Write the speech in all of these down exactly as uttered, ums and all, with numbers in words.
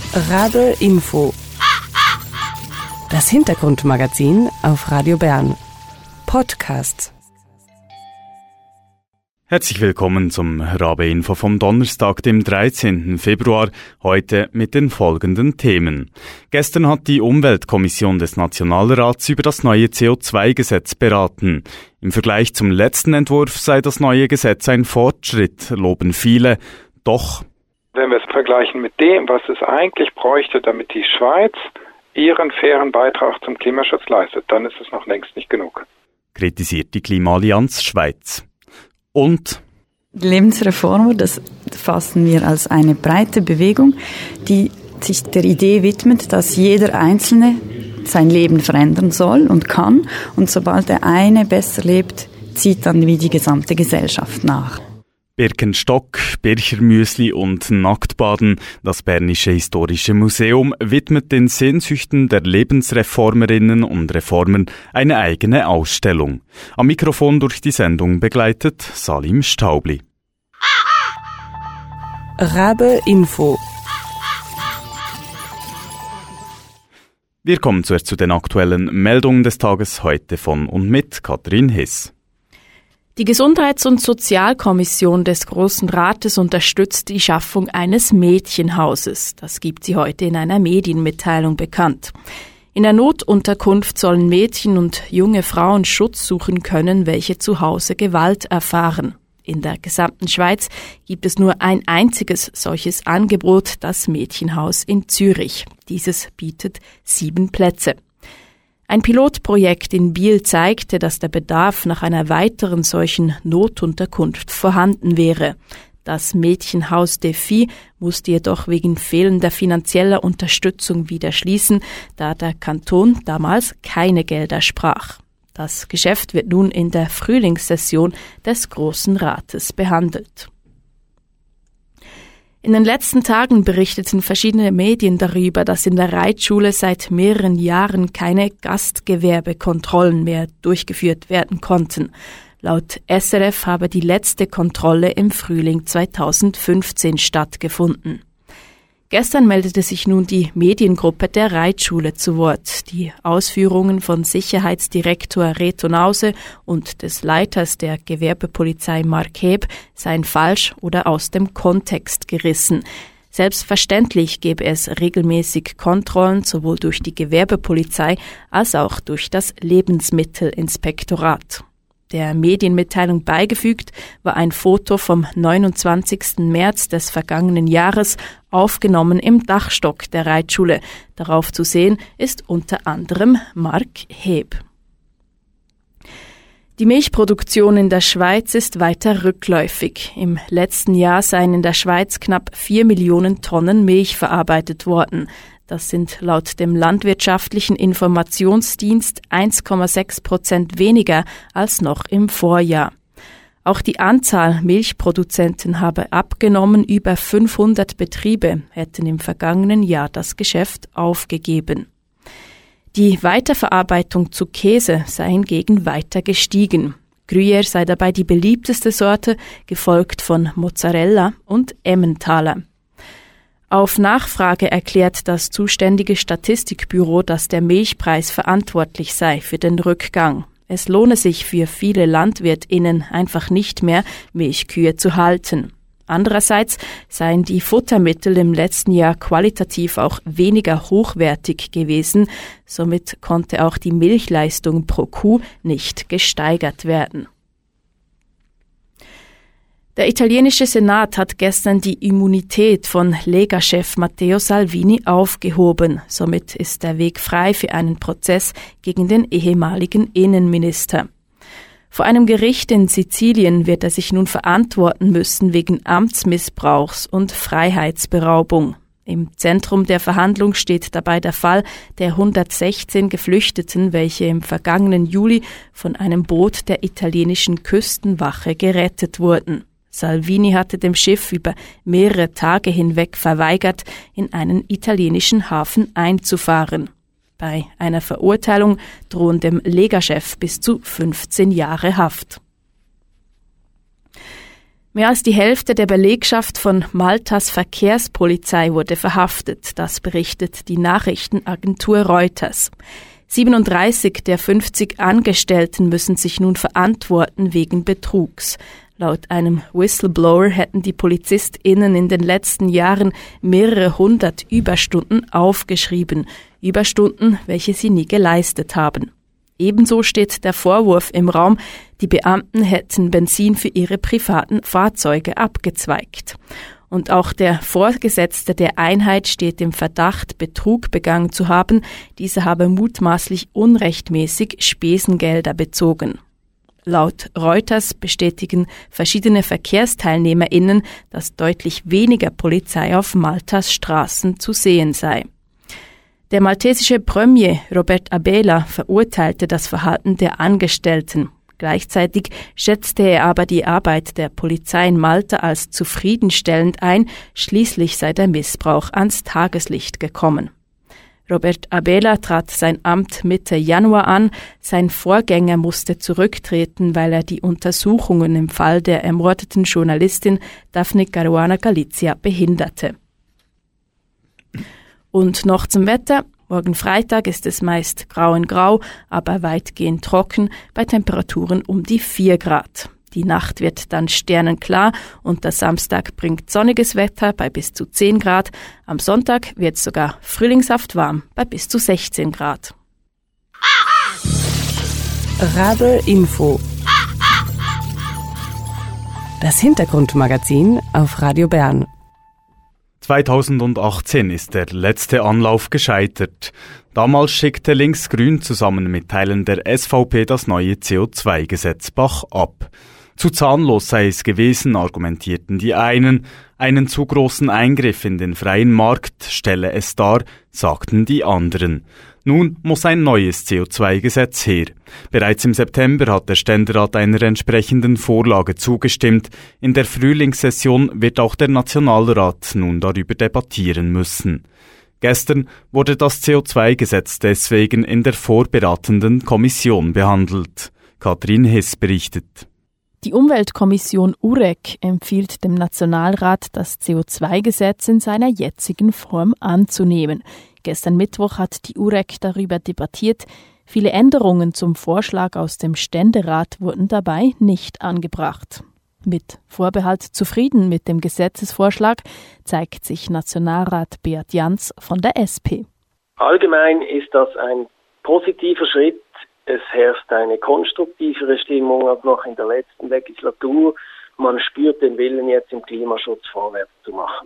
Rabe Info. Das Hintergrundmagazin auf Radio Bern. Podcast. Herzlich willkommen zum Rabe Info vom Donnerstag, dem dreizehnten Februar, heute mit den folgenden Themen. Gestern hat die Umweltkommission des Nationalrats über das neue C O zwei Gesetz beraten. Im Vergleich zum letzten Entwurf sei das neue Gesetz ein Fortschritt, loben viele. Doch wenn wir es vergleichen mit dem, was es eigentlich bräuchte, damit die Schweiz ihren fairen Beitrag zum Klimaschutz leistet, dann ist es noch längst nicht genug. Kritisiert die Klimaallianz Schweiz. Und die Lebensreformer, das fassen wir als eine breite Bewegung, die sich der Idee widmet, dass jeder Einzelne sein Leben verändern soll und kann. Und sobald der eine besser lebt, zieht dann wie die gesamte Gesellschaft nach. Birkenstock, Birchermüsli und Nacktbaden. Das Bernische Historische Museum widmet den Sehnsüchten der Lebensreformerinnen und Reformer eine eigene Ausstellung. Am Mikrofon durch die Sendung begleitet Salim Staubli. Rabe Info. Wir kommen zuerst zu den aktuellen Meldungen des Tages heute von und mit Katrin Hiss. Die Gesundheits- und Sozialkommission des Grossen Rates unterstützt die Schaffung eines Mädchenhauses. Das gibt sie heute in einer Medienmitteilung bekannt. In der Notunterkunft sollen Mädchen und junge Frauen Schutz suchen können, welche zu Hause Gewalt erfahren. In der gesamten Schweiz gibt es nur ein einziges solches Angebot, das Mädchenhaus in Zürich. Dieses bietet sieben Plätze. Ein Pilotprojekt in Biel zeigte, dass der Bedarf nach einer weiteren solchen Notunterkunft vorhanden wäre. Das Mädchenhaus Defi musste jedoch wegen fehlender finanzieller Unterstützung wieder schließen, da der Kanton damals keine Gelder sprach. Das Geschäft wird nun in der Frühlingssession des Grossen Rates behandelt. In den letzten Tagen berichteten verschiedene Medien darüber, dass in der Reitschule seit mehreren Jahren keine Gastgewerbekontrollen mehr durchgeführt werden konnten. Laut S R F habe die letzte Kontrolle im Frühling zweitausendfünfzehn stattgefunden. Gestern meldete sich nun die Mediengruppe der Reitschule zu Wort. Die Ausführungen von Sicherheitsdirektor Reto Nause und des Leiters der Gewerbepolizei Mark Heb seien falsch oder aus dem Kontext gerissen. Selbstverständlich gebe es regelmäßig Kontrollen sowohl durch die Gewerbepolizei als auch durch das Lebensmittelinspektorat. Der Medienmitteilung beigefügt war ein Foto vom neunundzwanzigsten März des vergangenen Jahres, aufgenommen im Dachstock der Reitschule. Darauf zu sehen ist unter anderem Mark Heb. Die Milchproduktion in der Schweiz ist weiter rückläufig. Im letzten Jahr seien in der Schweiz knapp vier Millionen Tonnen Milch verarbeitet worden. Das sind laut dem Landwirtschaftlichen Informationsdienst eins Komma sechs Prozent weniger als noch im Vorjahr. Auch die Anzahl Milchproduzenten habe abgenommen. Über fünfhundert Betriebe hätten im vergangenen Jahr das Geschäft aufgegeben. Die Weiterverarbeitung zu Käse sei hingegen weiter gestiegen. Gruyère sei dabei die beliebteste Sorte, gefolgt von Mozzarella und Emmentaler. Auf Nachfrage erklärt das zuständige Statistikbüro, dass der Milchpreis verantwortlich sei für den Rückgang. Es lohne sich für viele LandwirtInnen einfach nicht mehr, Milchkühe zu halten. Andererseits seien die Futtermittel im letzten Jahr qualitativ auch weniger hochwertig gewesen. Somit konnte auch die Milchleistung pro Kuh nicht gesteigert werden. Der italienische Senat hat gestern die Immunität von Lega-Chef Matteo Salvini aufgehoben. Somit ist der Weg frei für einen Prozess gegen den ehemaligen Innenminister. Vor einem Gericht in Sizilien wird er sich nun verantworten müssen wegen Amtsmissbrauchs und Freiheitsberaubung. Im Zentrum der Verhandlung steht dabei der Fall der hundertsechzehn Geflüchteten, welche im vergangenen Juli von einem Boot der italienischen Küstenwache gerettet wurden. Salvini hatte dem Schiff über mehrere Tage hinweg verweigert, in einen italienischen Hafen einzufahren. Bei einer Verurteilung drohen dem Lega-Chef bis zu fünfzehn Jahre Haft. Mehr als die Hälfte der Belegschaft von Maltas Verkehrspolizei wurde verhaftet. Das berichtet die Nachrichtenagentur Reuters. siebenunddreißig der fünfzig Angestellten müssen sich nun verantworten wegen Betrugs. Laut einem Whistleblower hätten die PolizistInnen in den letzten Jahren mehrere hundert Überstunden aufgeschrieben. Überstunden, welche sie nie geleistet haben. Ebenso steht der Vorwurf im Raum, die Beamten hätten Benzin für ihre privaten Fahrzeuge abgezweigt. Und auch der Vorgesetzte der Einheit steht im Verdacht, Betrug begangen zu haben. Dieser habe mutmaßlich unrechtmäßig Spesengelder bezogen. Laut Reuters bestätigen verschiedene VerkehrsteilnehmerInnen, dass deutlich weniger Polizei auf Maltas Straßen zu sehen sei. Der maltesische Premier Robert Abela verurteilte das Verhalten der Angestellten. Gleichzeitig schätzte er aber die Arbeit der Polizei in Malta als zufriedenstellend ein, schließlich sei der Missbrauch ans Tageslicht gekommen. Robert Abela trat sein Amt Mitte Januar an, sein Vorgänger musste zurücktreten, weil er die Untersuchungen im Fall der ermordeten Journalistin Daphne Caruana Galizia behinderte. Und noch zum Wetter. Morgen Freitag ist es meist grau in grau, aber weitgehend trocken, bei Temperaturen um die vier Grad. Die Nacht wird dann sternenklar und der Samstag bringt sonniges Wetter bei bis zu zehn Grad. Am Sonntag wird es sogar frühlingshaft warm bei bis zu sechzehn Grad. Rabe Info. Das Hintergrundmagazin auf Radio Bern. zweitausendachtzehn ist der letzte Anlauf gescheitert. Damals schickte Linksgrün zusammen mit Teilen der S V P das neue C O zwei Gesetz Bach ab. Zu zahnlos sei es gewesen, argumentierten die einen. Einen zu großen Eingriff in den freien Markt stelle es dar, sagten die anderen. Nun muss ein neues C O zwei Gesetz her. Bereits im September hat der Ständerat einer entsprechenden Vorlage zugestimmt. In der Frühlingssession wird auch der Nationalrat nun darüber debattieren müssen. Gestern wurde das C O zwei Gesetz deswegen in der vorberatenden Kommission behandelt. Katrin Hess berichtet. Die Umweltkommission U R E C empfiehlt dem Nationalrat, das C O zwei Gesetz in seiner jetzigen Form anzunehmen. Gestern Mittwoch hat die U R E C darüber debattiert. Viele Änderungen zum Vorschlag aus dem Ständerat wurden dabei nicht angebracht. Mit Vorbehalt zufrieden mit dem Gesetzesvorschlag zeigt sich Nationalrat Beat Jans von der S P. Allgemein ist das ein positiver Schritt. Es herrscht eine konstruktivere Stimmung als noch in der letzten Legislatur. Man spürt den Willen, jetzt im Klimaschutz vorwärts zu machen.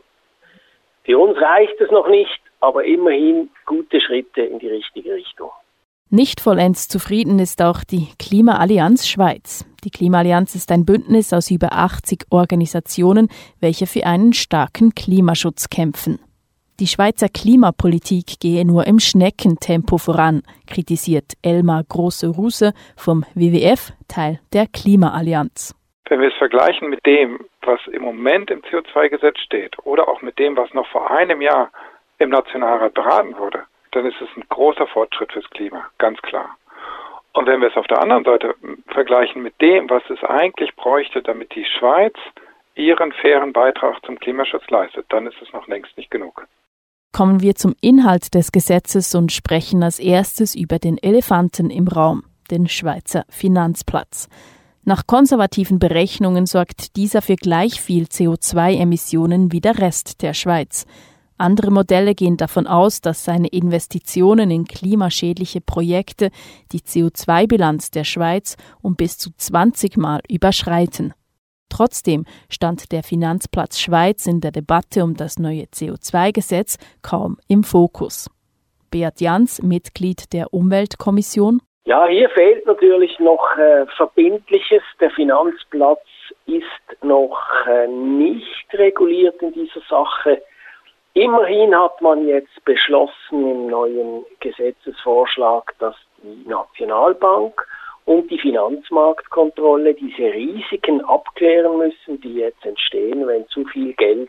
Für uns reicht es noch nicht, aber immerhin gute Schritte in die richtige Richtung. Nicht vollends zufrieden ist auch die Klimaallianz Schweiz. Die Klimaallianz ist ein Bündnis aus über achtzig Organisationen, welche für einen starken Klimaschutz kämpfen. Die Schweizer Klimapolitik gehe nur im Schneckentempo voran, kritisiert Elmar Grosse-Ruse vom W W F, Teil der Klimaallianz. Wenn wir es vergleichen mit dem, was im Moment im C O zwei Gesetz steht oder auch mit dem, was noch vor einem Jahr im Nationalrat beraten wurde, dann ist es ein großer Fortschritt fürs Klima, ganz klar. Und wenn wir es auf der anderen Seite vergleichen mit dem, was es eigentlich bräuchte, damit die Schweiz ihren fairen Beitrag zum Klimaschutz leistet, dann ist es noch längst nicht genug. Kommen wir zum Inhalt des Gesetzes und sprechen als erstes über den Elefanten im Raum, den Schweizer Finanzplatz. Nach konservativen Berechnungen sorgt dieser für gleich viel C O zwei Emissionen wie der Rest der Schweiz. Andere Modelle gehen davon aus, dass seine Investitionen in klimaschädliche Projekte die C O zwei Bilanz der Schweiz um bis zu zwanzig Mal überschreiten. Trotzdem stand der Finanzplatz Schweiz in der Debatte um das neue C O zwei Gesetz kaum im Fokus. Beat Jans, Mitglied der Umweltkommission. Ja, hier fehlt natürlich noch äh, Verbindliches. Der Finanzplatz ist noch äh, nicht reguliert in dieser Sache. Immerhin hat man jetzt beschlossen im neuen Gesetzesvorschlag, dass die Nationalbank und die Finanzmarktkontrolle diese Risiken abklären müssen, die jetzt entstehen, wenn zu viel Geld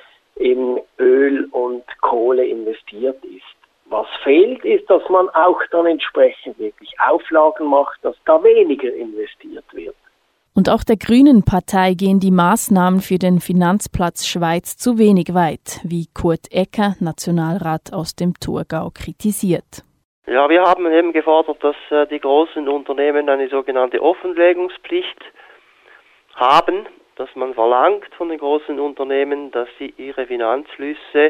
in Öl und Kohle investiert ist. Was fehlt, ist, dass man auch dann entsprechend wirklich Auflagen macht, dass da weniger investiert wird. Und auch der Grünen Partei gehen die Maßnahmen für den Finanzplatz Schweiz zu wenig weit, wie Kurt Ecker, Nationalrat aus dem Thurgau, kritisiert. Ja, wir haben eben gefordert, dass äh, die großen Unternehmen eine sogenannte Offenlegungspflicht haben, dass man verlangt von den großen Unternehmen, dass sie ihre Finanzflüsse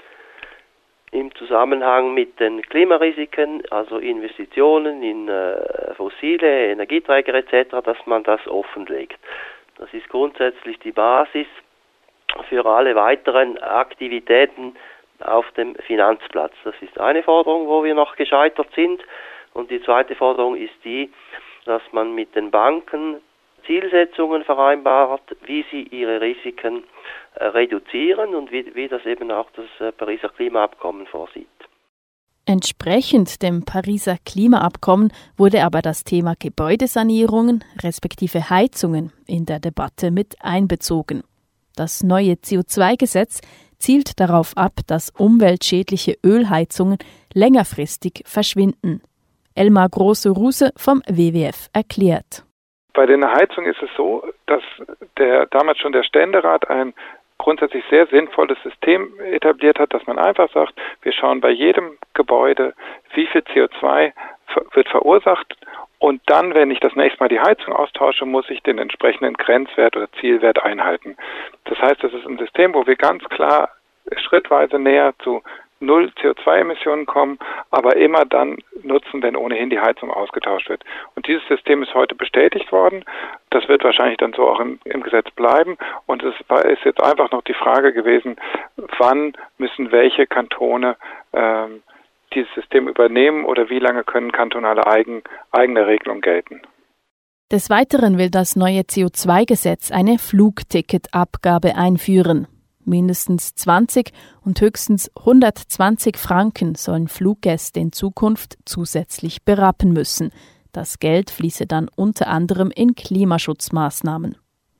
im Zusammenhang mit den Klimarisiken, also Investitionen in äh, fossile Energieträger et cetera, dass man das offenlegt. Das ist grundsätzlich die Basis für alle weiteren Aktivitäten auf dem Finanzplatz. Das ist eine Forderung, wo wir noch gescheitert sind. Und die zweite Forderung ist die, dass man mit den Banken Zielsetzungen vereinbart, wie sie ihre Risiken äh, reduzieren und wie, wie das eben auch das äh, Pariser Klimaabkommen vorsieht. Entsprechend dem Pariser Klimaabkommen wurde aber das Thema Gebäudesanierungen respektive Heizungen in der Debatte mit einbezogen. Das neue C O zwei Gesetz zielt darauf ab, dass umweltschädliche Ölheizungen längerfristig verschwinden. Elmar Große-Ruse vom W W F erklärt. Bei den Heizungen ist es so, dass der damals schon der Ständerat ein grundsätzlich sehr sinnvolles System etabliert hat, dass man einfach sagt, wir schauen bei jedem Gebäude, wie viel C O zwei wird verursacht und dann, wenn ich das nächste Mal die Heizung austausche, muss ich den entsprechenden Grenzwert oder Zielwert einhalten. Das heißt, das ist ein System, wo wir ganz klar schrittweise näher zu null C O zwei Emissionen kommen, aber immer dann nutzen, wenn ohnehin die Heizung ausgetauscht wird. Und dieses System ist heute bestätigt worden. Das wird wahrscheinlich dann so auch im, im Gesetz bleiben. Und es war, ist jetzt einfach noch die Frage gewesen, wann müssen welche Kantone ähm, dieses System übernehmen oder wie lange können kantonale eigen, eigene Regelungen gelten. Des Weiteren will das neue C O zwei Gesetz eine Flugticketabgabe einführen. Mindestens zwanzig und höchstens hundertzwanzig Franken sollen Fluggäste in Zukunft zusätzlich berappen müssen. Das Geld fließe dann unter anderem in Klimaschutzmaßnahmen.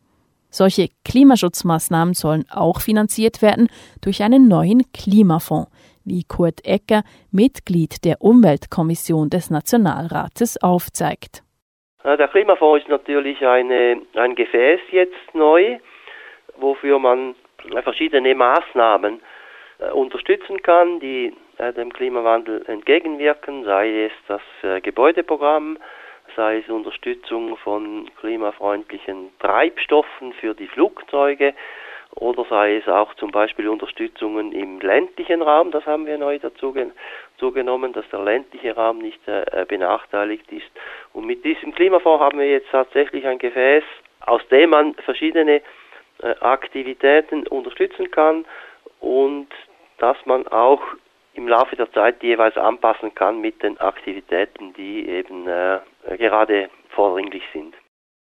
Solche Klimaschutzmaßnahmen sollen auch finanziert werden durch einen neuen Klimafonds, wie Kurt Ecker, Mitglied der Umweltkommission des Nationalrates, aufzeigt. Der Klimafonds ist natürlich eine, ein Gefäß jetzt neu, wofür man verschiedene Maßnahmen äh, unterstützen kann, die äh, dem Klimawandel entgegenwirken, sei es das äh, Gebäudeprogramm, sei es Unterstützung von klimafreundlichen Treibstoffen für die Flugzeuge oder sei es auch zum Beispiel Unterstützungen im ländlichen Raum, das haben wir neu dazu ge- zugenommen, dass der ländliche Raum nicht äh, benachteiligt ist. Und mit diesem Klimafonds haben wir jetzt tatsächlich ein Gefäß, aus dem man verschiedene Aktivitäten unterstützen kann und dass man auch im Laufe der Zeit jeweils anpassen kann mit den Aktivitäten, die eben äh, gerade vordringlich sind.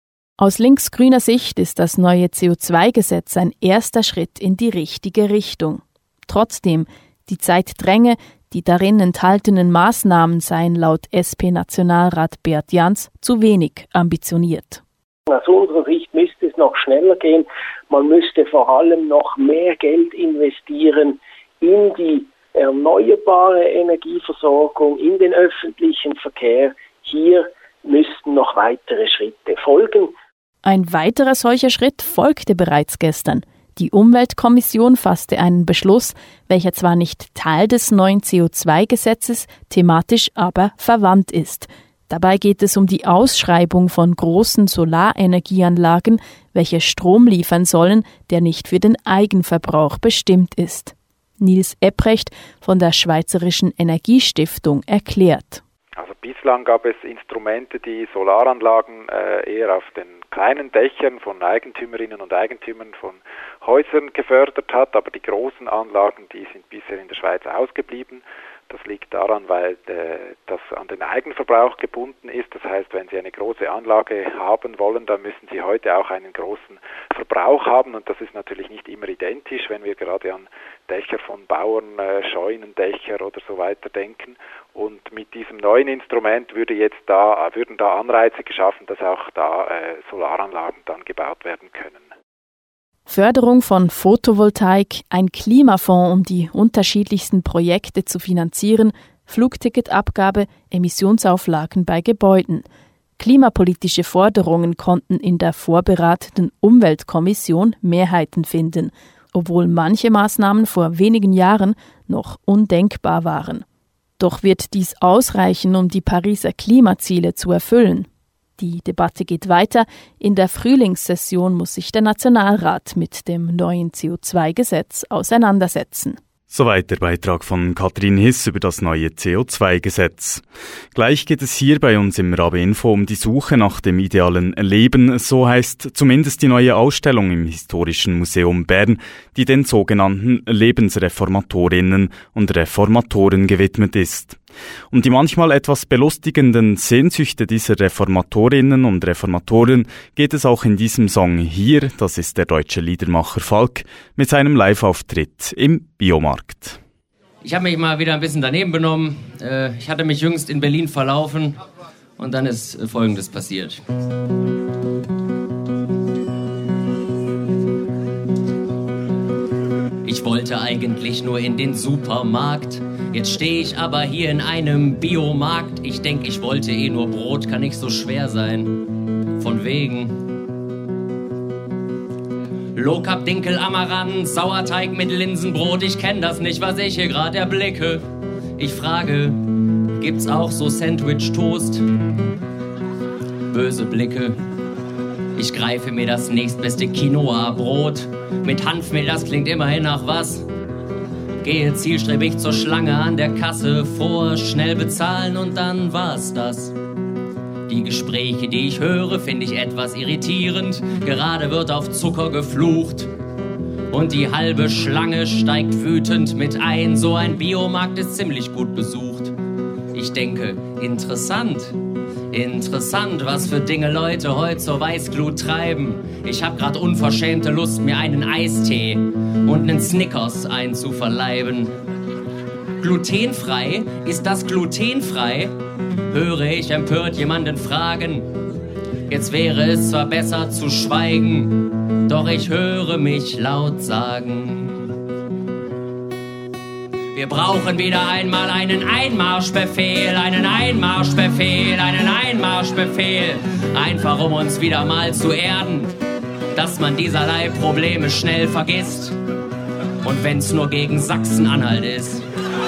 Aus linksgrüner Sicht ist das neue C O zwei Gesetz ein erster Schritt in die richtige Richtung. Trotzdem, die Zeit dränge, die darin enthaltenen Maßnahmen seien laut S P-Nationalrat Bert Jans zu wenig ambitioniert. Aus unserer Sicht müsste es noch schneller gehen. Man müsste vor allem noch mehr Geld investieren in die erneuerbare Energieversorgung, in den öffentlichen Verkehr. Hier müssten noch weitere Schritte folgen. Ein weiterer solcher Schritt folgte bereits gestern. Die Umweltkommission fasste einen Beschluss, welcher zwar nicht Teil des neuen C O zwei Gesetzes, thematisch aber verwandt ist. Dabei geht es um die Ausschreibung von großen Solarenergieanlagen, welche Strom liefern sollen, der nicht für den Eigenverbrauch bestimmt ist. Nils Epprecht von der Schweizerischen Energiestiftung erklärt. Also bislang gab es Instrumente, die Solaranlagen äh, eher auf den kleinen Dächern von Eigentümerinnen und Eigentümern von Häusern gefördert hat, aber die großen Anlagen, die sind bisher in der Schweiz ausgeblieben. Das liegt daran, weil äh, das an den Eigenverbrauch gebunden ist. Das heißt, wenn Sie eine große Anlage haben wollen, dann müssen Sie heute auch einen großen Verbrauch haben. Und das ist natürlich nicht immer identisch, wenn wir gerade an Dächer von Bauern, äh, Scheunendächer oder so weiter denken. Und mit diesem neuen Instrument würde jetzt da, würden da Anreize geschaffen, dass auch da äh, Solaranlagen dann gebaut werden können. Förderung von Photovoltaik, ein Klimafonds, um die unterschiedlichsten Projekte zu finanzieren, Flugticketabgabe, Emissionsauflagen bei Gebäuden. Klimapolitische Forderungen konnten in der vorberatenden Umweltkommission Mehrheiten finden, obwohl manche Maßnahmen vor wenigen Jahren noch undenkbar waren. Doch wird dies ausreichen, um die Pariser Klimaziele zu erfüllen? Die Debatte geht weiter. In der Frühlingssession muss sich der Nationalrat mit dem neuen C O zwei Gesetz auseinandersetzen. Soweit der Beitrag von Katrin Hiss über das neue C O zwei Gesetz. Gleich geht es hier bei uns im Rabe Info um die Suche nach dem idealen Leben. So heißt zumindest die neue Ausstellung im Historischen Museum Bern, die den sogenannten Lebensreformatorinnen und Reformatoren gewidmet ist. Um die manchmal etwas belustigenden Sehnsüchte dieser Reformatorinnen und Reformatoren geht es auch in diesem Song hier, das ist der deutsche Liedermacher Falk, mit seinem Live-Auftritt im Biomarkt. Ich habe mich mal wieder ein bisschen daneben benommen. Ich hatte mich jüngst in Berlin verlaufen und dann ist Folgendes passiert. Ich wollte eigentlich nur in den Supermarkt. Jetzt stehe ich aber hier in einem Biomarkt. Ich denke, ich wollte eh nur Brot, kann nicht so schwer sein. Von wegen. Low Carb, Dinkel, Amaranth, Sauerteig mit Linsenbrot. Ich kenne das nicht, was ich hier gerade erblicke. Ich frage, gibt's auch so Sandwich-Toast? Böse Blicke. Ich greife mir das nächstbeste Quinoa-Brot. Mit Hanfmehl, das klingt immerhin nach was. Gehe zielstrebig zur Schlange an der Kasse vor, schnell bezahlen und dann war's das. Die Gespräche, die ich höre, finde ich etwas irritierend. Gerade wird auf Zucker geflucht und die halbe Schlange steigt wütend mit ein. So ein Biomarkt ist ziemlich gut besucht. Ich denke, interessant. Interessant, was für Dinge Leute heute zur Weißglut treiben. Ich hab grad unverschämte Lust, mir einen Eistee und einen Snickers einzuverleiben. Glutenfrei? Ist das glutenfrei? Höre ich empört jemanden fragen. Jetzt wäre es zwar besser zu schweigen, doch ich höre mich laut sagen. Wir brauchen wieder einmal einen Einmarschbefehl, einen Einmarschbefehl, einen Einmarschbefehl. Einfach um uns wieder mal zu erden, dass man dieserlei Probleme schnell vergisst. Und wenn's nur gegen Sachsen-Anhalt ist.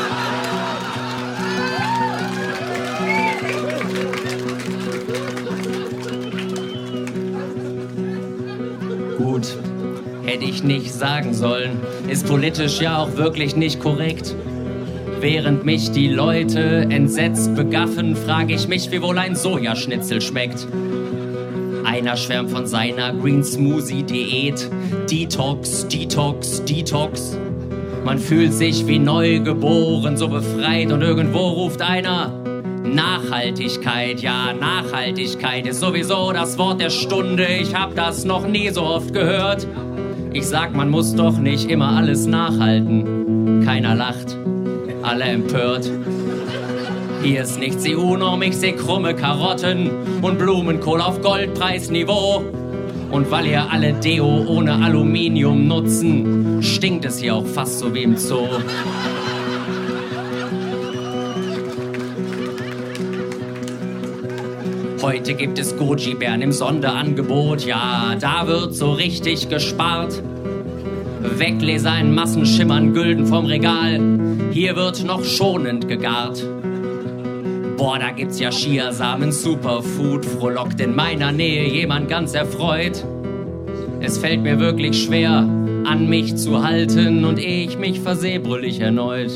Gut. Hätte ich nicht sagen sollen. Ist politisch ja auch wirklich nicht korrekt. Während mich die Leute entsetzt begaffen, frage ich mich, wie wohl ein Sojaschnitzel schmeckt. Einer schwärmt von seiner Green Smoothie Diät. Detox, Detox, Detox. Man fühlt sich wie neu geboren, so befreit und irgendwo ruft einer: Nachhaltigkeit, ja, Nachhaltigkeit ist sowieso das Wort der Stunde. Ich hab das noch nie so oft gehört. Ich sag, man muss doch nicht immer alles nachhalten. Keiner lacht, alle empört. Hier ist nicht C U-Norm, ich seh krumme Karotten und Blumenkohl auf Goldpreisniveau. Und weil ihr alle Deo ohne Aluminium nutzen, stinkt es hier auch fast so wie im Zoo. Heute gibt es Goji-Bären im Sonderangebot, ja, da wird so richtig gespart. Wegleser in Massen schimmern Gülden vom Regal, hier wird noch schonend gegart. Boah, da gibt's ja Chiasamen, Superfood, frohlockt in meiner Nähe jemand ganz erfreut. Es fällt mir wirklich schwer, an mich zu halten und ehe ich mich verseh, brüll ich erneut.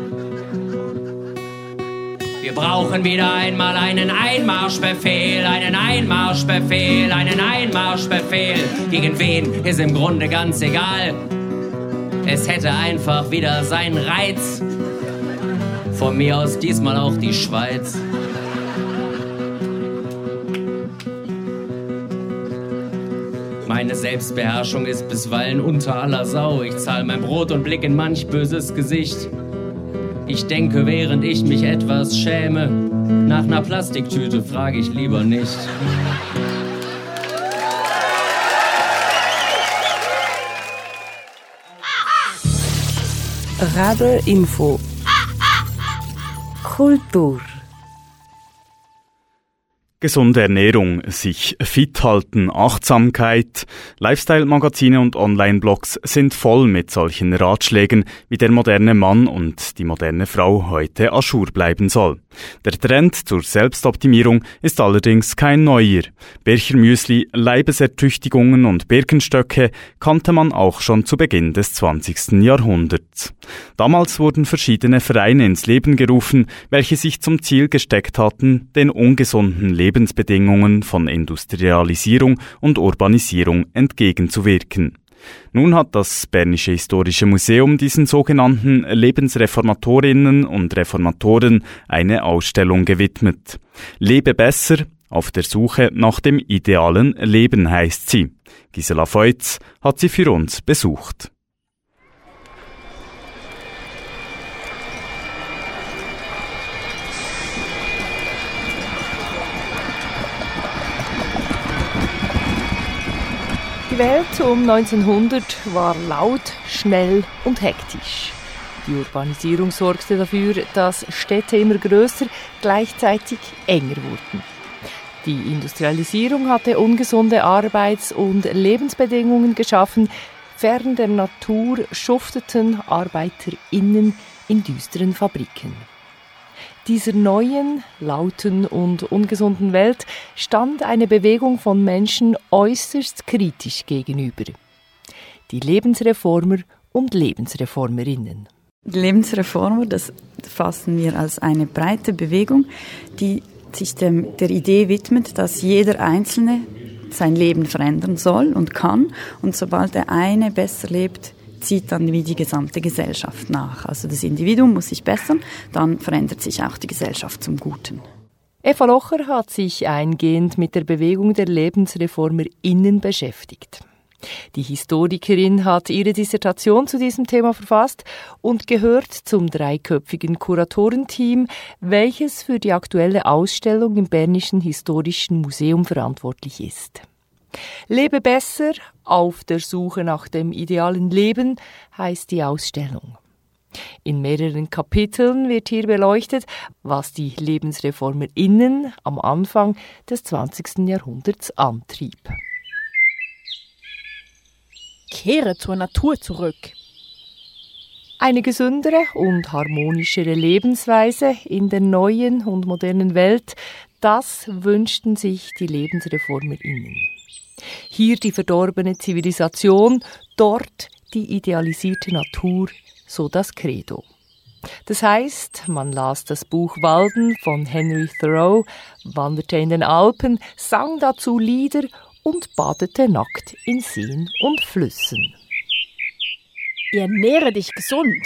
Wir brauchen wieder einmal einen Einmarschbefehl, einen Einmarschbefehl, einen Einmarschbefehl. Gegen wen ist im Grunde ganz egal. Es hätte einfach wieder seinen Reiz. Von mir aus diesmal auch die Schweiz. Meine Selbstbeherrschung ist bisweilen unter aller Sau. Ich zahl mein Brot und blick in manch böses Gesicht. Ich denke, während ich mich etwas schäme, nach ner Plastiktüte frage ich lieber nicht. Rabe Info. Kultur. Gesunde Ernährung, sich fit halten, Achtsamkeit. Lifestyle-Magazine und Online-Blogs sind voll mit solchen Ratschlägen, wie der moderne Mann und die moderne Frau heute à jour bleiben soll. Der Trend zur Selbstoptimierung ist allerdings kein neuer. Birchermüsli, Leibesertüchtigungen und Birkenstöcke kannte man auch schon zu Beginn des zwanzigsten Jahrhunderts. Damals wurden verschiedene Vereine ins Leben gerufen, welche sich zum Ziel gesteckt hatten, den ungesunden Lebensbedingungen von Industrialisierung und Urbanisierung entgegenzuwirken. Nun hat das Bernische Historische Museum diesen sogenannten Lebensreformatorinnen und Reformatoren eine Ausstellung gewidmet. Lebe besser, auf der Suche nach dem idealen Leben heißt sie. Gisela Feutz hat sie für uns besucht. Die Welt um neunzehnhundert war laut, schnell und hektisch. Die Urbanisierung sorgte dafür, dass Städte immer größer, gleichzeitig enger wurden. Die Industrialisierung hatte ungesunde Arbeits- und Lebensbedingungen geschaffen. Fern der Natur schufteten ArbeiterInnen in düsteren Fabriken. Dieser neuen, lauten und ungesunden Welt stand eine Bewegung von Menschen äußerst kritisch gegenüber. Die Lebensreformer und Lebensreformerinnen. Die Lebensreformer, das fassen wir als eine breite Bewegung, die sich dem, der Idee widmet, dass jeder Einzelne sein Leben verändern soll und kann. Und sobald der eine besser lebt, zieht dann wie die gesamte Gesellschaft nach. Also das Individuum muss sich bessern, dann verändert sich auch die Gesellschaft zum Guten. Eva Locher hat sich eingehend mit der Bewegung der LebensreformerInnen beschäftigt. Die Historikerin hat ihre Dissertation zu diesem Thema verfasst und gehört zum dreiköpfigen Kuratorenteam, welches für die aktuelle Ausstellung im Bernischen Historischen Museum verantwortlich ist. Lebe besser, auf der Suche nach dem idealen Leben, heißt die Ausstellung. In mehreren Kapiteln wird hier beleuchtet, was die LebensreformerInnen am Anfang des zwanzigsten Jahrhunderts antrieb. Kehre zur Natur zurück. Eine gesündere und harmonischere Lebensweise in der neuen und modernen Welt, das wünschten sich die LebensreformerInnen. Hier die verdorbene Zivilisation, dort die idealisierte Natur, so das Credo. Das heißt, man las das Buch Walden von Henry Thoreau, wanderte in den Alpen, sang dazu Lieder und badete nackt in Seen und Flüssen. Ernähre dich gesund.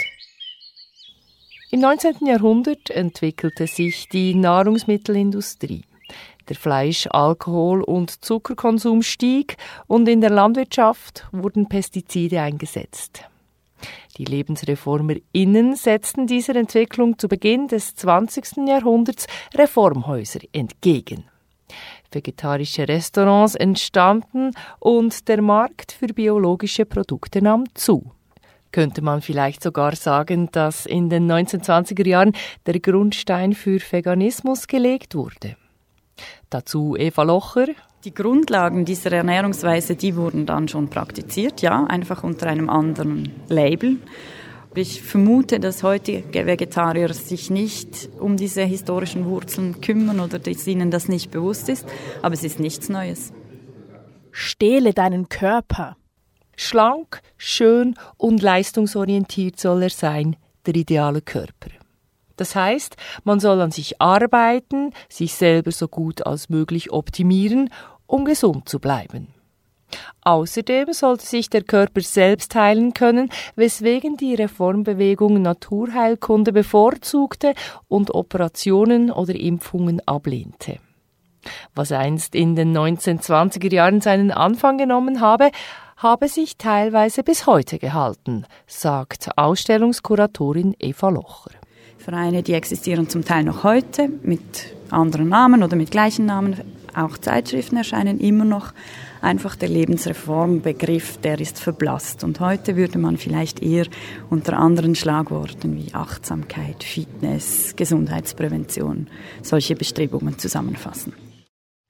Im neunzehnten Jahrhundert entwickelte sich die Nahrungsmittelindustrie. Der Fleisch-, Alkohol- und Zuckerkonsum stieg und in der Landwirtschaft wurden Pestizide eingesetzt. Die LebensreformerInnen setzten dieser Entwicklung zu Beginn des zwanzigsten Jahrhunderts Reformhäuser entgegen. Vegetarische Restaurants entstanden und der Markt für biologische Produkte nahm zu. Könnte man vielleicht sogar sagen, dass in den neunzehnhundertzwanziger Jahren der Grundstein für Veganismus gelegt wurde. Dazu Eva Locher. Die Grundlagen dieser Ernährungsweise, die wurden dann schon praktiziert, ja, einfach unter einem anderen Label. Ich vermute, dass heutige Vegetarier sich nicht um diese historischen Wurzeln kümmern oder dass ihnen das nicht bewusst ist, aber es ist nichts Neues. Stähle deinen Körper. Schlank, schön und leistungsorientiert soll er sein, der ideale Körper. Das heißt, man soll an sich arbeiten, sich selber so gut als möglich optimieren, um gesund zu bleiben. Außerdem sollte sich der Körper selbst heilen können, weswegen die Reformbewegung Naturheilkunde bevorzugte und Operationen oder Impfungen ablehnte. Was einst in den neunzehnhundertzwanziger Jahren seinen Anfang genommen habe, habe sich teilweise bis heute gehalten, sagt Ausstellungskuratorin Eva Locher. Vereine, die existieren zum Teil noch heute mit anderen Namen oder mit gleichen Namen. Auch Zeitschriften erscheinen immer noch. Einfach der Lebensreformbegriff, der ist verblasst. Und heute würde man vielleicht eher unter anderen Schlagworten wie Achtsamkeit, Fitness, Gesundheitsprävention solche Bestrebungen zusammenfassen.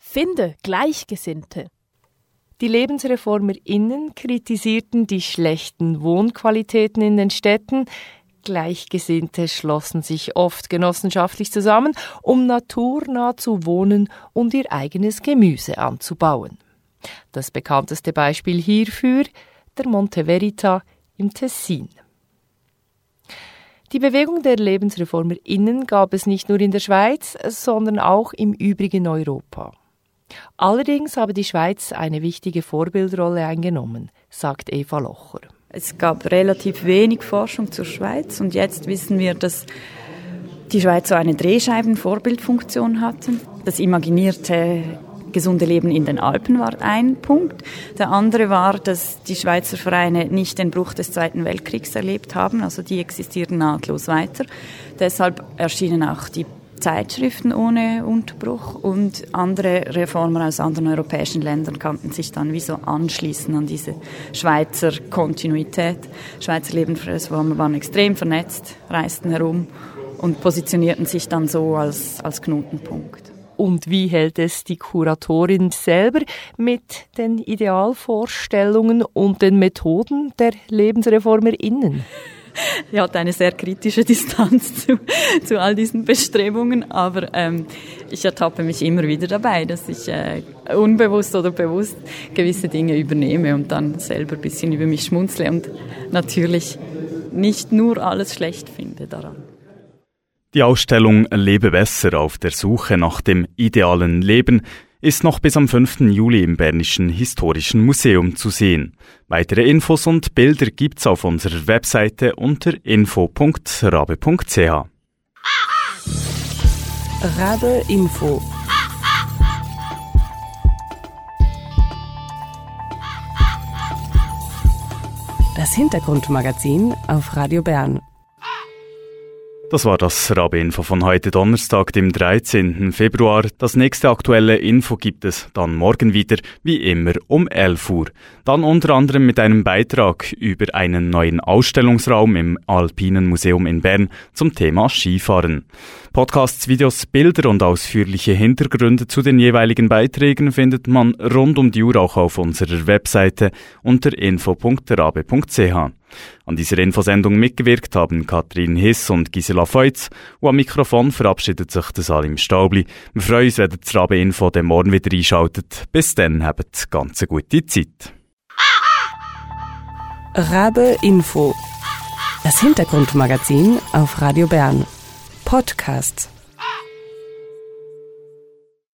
Finde Gleichgesinnte. Die LebensreformerInnen kritisierten die schlechten Wohnqualitäten in den Städten. Gleichgesinnte schlossen sich oft genossenschaftlich zusammen, um naturnah zu wohnen und ihr eigenes Gemüse anzubauen. Das bekannteste Beispiel hierfür der Monte Verita im Tessin. Die Bewegung der LebensreformerInnen gab es nicht nur in der Schweiz, sondern auch im übrigen Europa. Allerdings habe die Schweiz eine wichtige Vorbildrolle eingenommen, sagt Eva Locher. Es gab relativ wenig Forschung zur Schweiz und jetzt wissen wir, dass die Schweiz so eine Drehscheiben-Vorbildfunktion hatte. Das imaginierte gesunde Leben in den Alpen war ein Punkt. Der andere war, dass die Schweizer Vereine nicht den Bruch des Zweiten Weltkriegs erlebt haben, also die existierten nahtlos weiter. Deshalb erschienen auch die Zeitschriften ohne Unterbruch und andere Reformer aus anderen europäischen Ländern konnten sich dann wie so anschließen an diese Schweizer Kontinuität. Schweizer Lebensreformer waren extrem vernetzt, reisten herum und positionierten sich dann so als, als Knotenpunkt. Und wie hält es die Kuratorin selber mit den Idealvorstellungen und den Methoden der LebensreformerInnen? Ich hatte eine sehr kritische Distanz zu, zu all diesen Bestrebungen, aber ähm, ich ertappe mich immer wieder dabei, dass ich äh, unbewusst oder bewusst gewisse Dinge übernehme und dann selber ein bisschen über mich schmunzle und natürlich nicht nur alles schlecht finde daran. Die Ausstellung Lebe besser auf der Suche nach dem idealen Leben ist noch bis am fünften Juli im Bernischen Historischen Museum zu sehen. Weitere Infos und Bilder gibt's auf unserer Webseite unter info punkt rabe punkt c h. Rabe Info. Das Hintergrundmagazin auf Radio Bern. Das war das Rabe-Info von heute Donnerstag, dem dreizehnten Februar. Das nächste aktuelle Info gibt es dann morgen wieder, wie immer um elf Uhr. Dann unter anderem mit einem Beitrag über einen neuen Ausstellungsraum im Alpinen Museum in Bern zum Thema Skifahren. Podcasts, Videos, Bilder und ausführliche Hintergründe zu den jeweiligen Beiträgen findet man rund um die Uhr auch auf unserer Webseite unter info punkt rabe punkt c h. An dieser Infosendung mitgewirkt haben Katrin Hiss und Gisela Feutz und am Mikrofon verabschiedet sich der Salim Staubli. Wir freuen uns, wenn ihr das Rabe-Info dann morgen wieder einschaltet. Bis dann, habt ganz eine gute Zeit. Rabe-Info. Das Hintergrundmagazin auf Radio Bern. Podcasts.